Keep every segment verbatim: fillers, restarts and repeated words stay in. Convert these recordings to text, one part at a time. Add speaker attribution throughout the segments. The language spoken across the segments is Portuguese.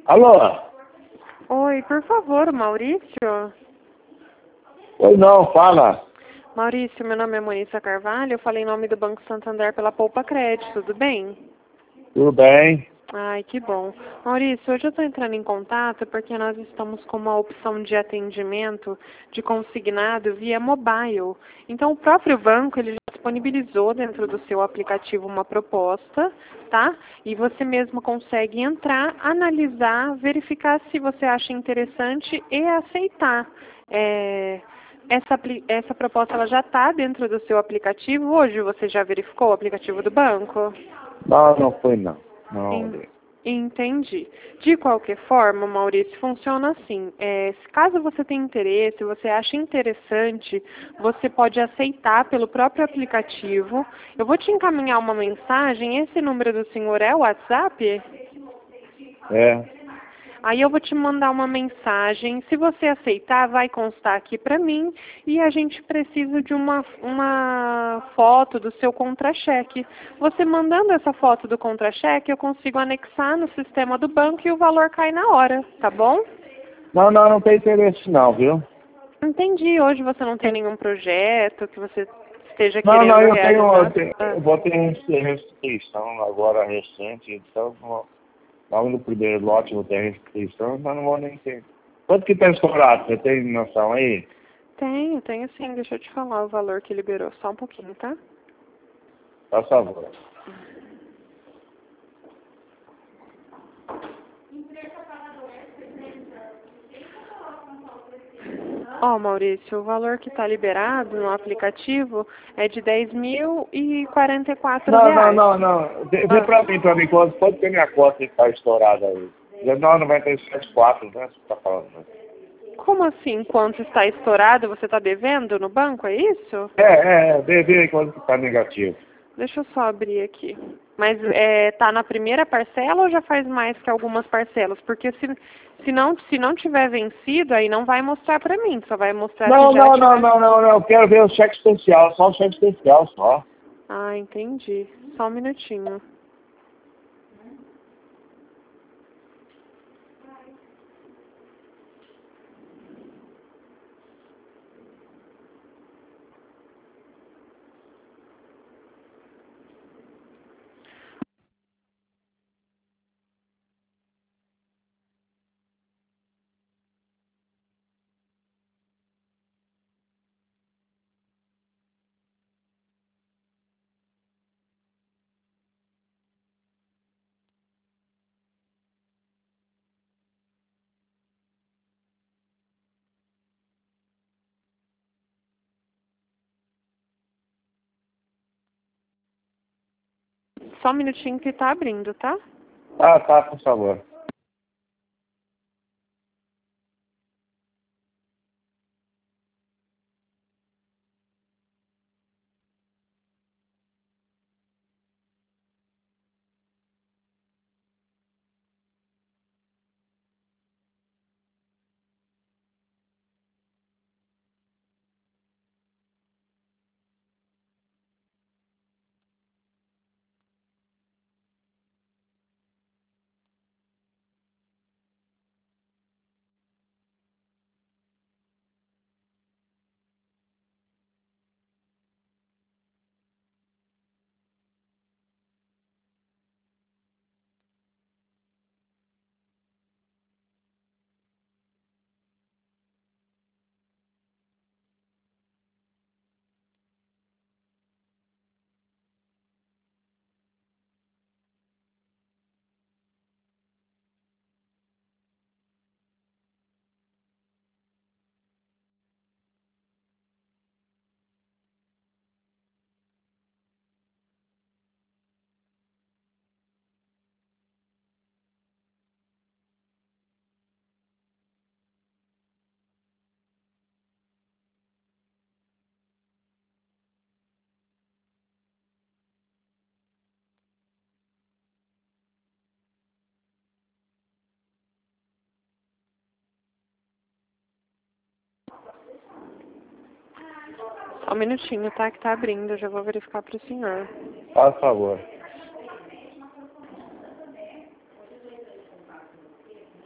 Speaker 1: Alô?
Speaker 2: Oi, por favor, Maurício?
Speaker 1: Oi, não, fala.
Speaker 2: Maurício, meu nome é Moniça Carvalho, eu falei em nome do Banco Santander pela Poupa Crédito, tudo bem?
Speaker 1: Tudo bem?
Speaker 2: Ai, que bom. Maurício, hoje eu estou entrando em contato porque nós estamos com uma opção de atendimento de consignado via mobile. Então, o próprio banco, ele já disponibilizou dentro do seu aplicativo uma proposta, tá? E você mesmo consegue entrar, analisar, verificar se você acha interessante e aceitar. É... Essa, essa proposta ela já está dentro do seu aplicativo. Hoje você já verificou o aplicativo do banco?
Speaker 1: Não, não foi não. Não,
Speaker 2: En-
Speaker 1: olhei.
Speaker 2: Entendi. De qualquer forma, Maurício, funciona assim. É, se caso você tenha interesse, você acha interessante, você pode aceitar pelo próprio aplicativo. Eu vou te encaminhar uma mensagem. Esse número do senhor é o WhatsApp?
Speaker 1: É,
Speaker 2: Aí eu vou te mandar uma mensagem. Se você aceitar, vai constar aqui para mim. E a gente precisa de uma, uma foto do seu contra-cheque. Você mandando essa foto do contra-cheque, eu consigo anexar no sistema do banco e o valor cai na hora, tá bom?
Speaker 1: não, não, não tem interesse não, viu?
Speaker 2: Entendi. Hoje você não tem nenhum projeto que você esteja
Speaker 1: Não, não,
Speaker 2: querendo
Speaker 1: eu tenho, eu,
Speaker 2: realizar?
Speaker 1: tenho,
Speaker 2: Ah,
Speaker 1: eu vou ter restrição agora recente, então vou- logo no primeiro lote eu vou ter restrição, mas não vou nem ter. Quanto que está estourado? Você tem noção aí?
Speaker 2: tenho, tenho sim. Deixa eu te falar o valor que liberou. Só um pouquinho, tá?
Speaker 1: Por favor.
Speaker 2: Ó, Maurício, o valor que está liberado no aplicativo é de dez mil e quarenta e quatro
Speaker 1: Não, não,
Speaker 2: reais.
Speaker 1: não, não. Vê, vê
Speaker 2: Ah,
Speaker 1: pra mim, pra mim, quanto, quanto que a minha conta que está estourada aí? dezenove noventa e sete quatro, né? Você está falando, né?
Speaker 2: como assim, quanto está estourado, você está devendo no banco, é isso?
Speaker 1: É, é, é, vê, vê aí quanto que está negativo.
Speaker 2: Deixa eu só abrir aqui. Mas é, tá na primeira parcela ou já faz mais que algumas parcelas? Porque se, se, não, se não tiver vencido, aí não vai mostrar para mim, só vai mostrar se
Speaker 1: Não,
Speaker 2: já
Speaker 1: não, não,
Speaker 2: tiver.
Speaker 1: não, não, não. Eu quero ver o cheque especial, só o cheque especial, só.
Speaker 2: Ah, entendi. Só um minutinho. Só um minutinho que tá abrindo, tá?
Speaker 1: Ah, tá, por favor.
Speaker 2: Só um minutinho, tá? Que tá abrindo, eu já vou verificar pro senhor.
Speaker 1: Por favor.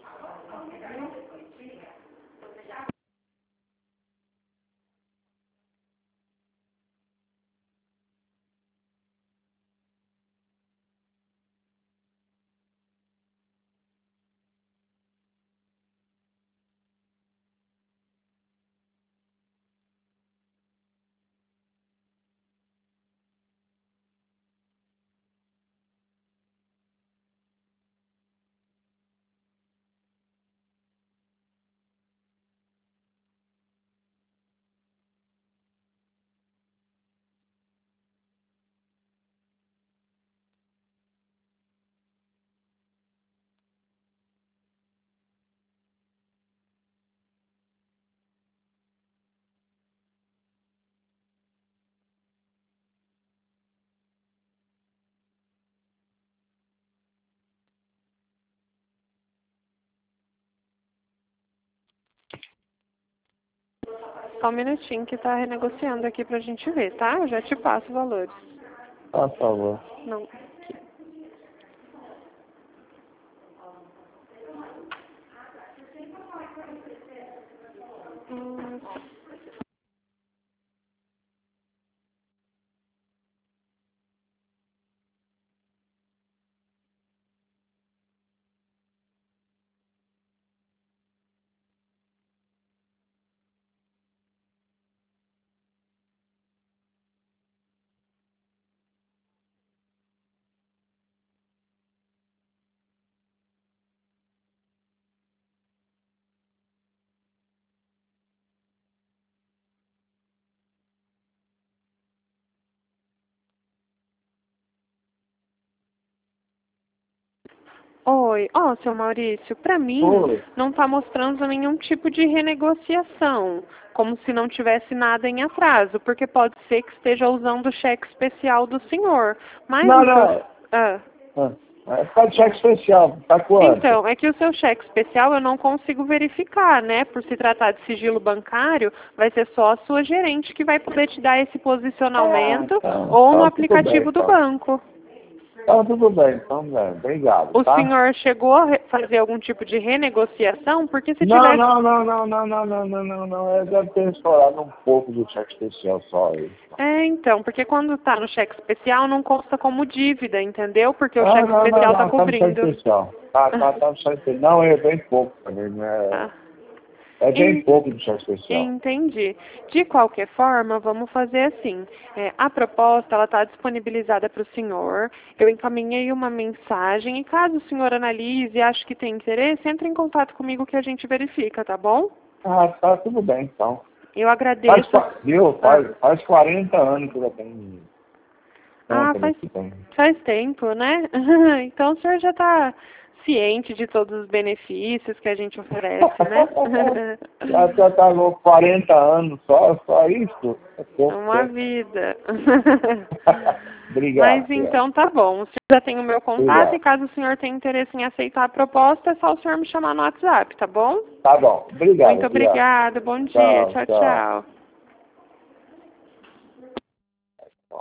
Speaker 2: Só um minutinho que tá renegociando aqui pra gente ver, tá? Eu já te passo os valores.
Speaker 1: Ah, por favor.
Speaker 2: Não. Aqui. Hum, Oi, ó, seu Maurício, pra mim
Speaker 1: Oi.
Speaker 2: não tá mostrando nenhum tipo de renegociação, como se não tivesse nada em atraso, porque pode ser que esteja usando o cheque especial do senhor. Mas
Speaker 1: Não,
Speaker 2: o seu...
Speaker 1: não.
Speaker 2: Ah.
Speaker 1: Ah, é para cheque especial. Tá quanto?
Speaker 2: Então, é que o seu cheque especial eu não consigo verificar, né? Por se tratar de sigilo bancário, vai ser só a sua gerente que vai poder te dar esse posicionamento
Speaker 1: Ah, tá,
Speaker 2: ou no
Speaker 1: tá, tudo
Speaker 2: aplicativo
Speaker 1: bem,
Speaker 2: do
Speaker 1: então.
Speaker 2: banco.
Speaker 1: Tá tudo bem, então, né? Obrigado,
Speaker 2: O
Speaker 1: tá?
Speaker 2: senhor chegou a re- fazer algum tipo de renegociação? Porque se
Speaker 1: Não,
Speaker 2: tivesse...
Speaker 1: não, não, não, não, não, não, não, não, não. Eu deve ter estourado um pouco do cheque especial só aí.
Speaker 2: É, então, porque quando tá no cheque especial não consta como dívida, entendeu? Porque o
Speaker 1: Ah,
Speaker 2: cheque
Speaker 1: não, não,
Speaker 2: especial tá
Speaker 1: não, tá no cheque
Speaker 2: cobrindo.
Speaker 1: especial. Tá, tá, tá no cheque especial. Não, é bem pouco também, né?
Speaker 2: Ah.
Speaker 1: É bem
Speaker 2: En-
Speaker 1: pouco do cheque especial.
Speaker 2: Entendi. De qualquer forma, vamos fazer assim. É, a proposta ela está disponibilizada para o senhor. Eu encaminhei uma mensagem e caso o senhor analise e ache que tem interesse, entre em contato comigo que a gente verifica, tá bom?
Speaker 1: Ah, tá tudo bem, então.
Speaker 2: Eu
Speaker 1: Faz,
Speaker 2: agradeço.
Speaker 1: qua- viu?
Speaker 2: Ah,
Speaker 1: Faz, faz quarenta anos que eu já tenho
Speaker 2: ah,
Speaker 1: conta
Speaker 2: faz,
Speaker 1: nesse banco.
Speaker 2: faz tempo, né? Então o senhor já está ciente de todos os benefícios que a gente oferece, né?
Speaker 1: Já, já tá louco, quarenta anos só, só isso? É pouco
Speaker 2: Uma
Speaker 1: tempo.
Speaker 2: vida.
Speaker 1: Obrigado,
Speaker 2: Mas
Speaker 1: Fia.
Speaker 2: então tá bom. O senhor já tem o meu contato e
Speaker 1: Obrigado.
Speaker 2: caso o senhor tenha interesse em aceitar a proposta, é só o senhor me chamar no WhatsApp, tá bom?
Speaker 1: Tá bom. Obrigado,
Speaker 2: Muito
Speaker 1: Fia.
Speaker 2: obrigada. Bom dia.
Speaker 1: Tchau,
Speaker 2: Tchau,
Speaker 1: tchau.
Speaker 2: tchau.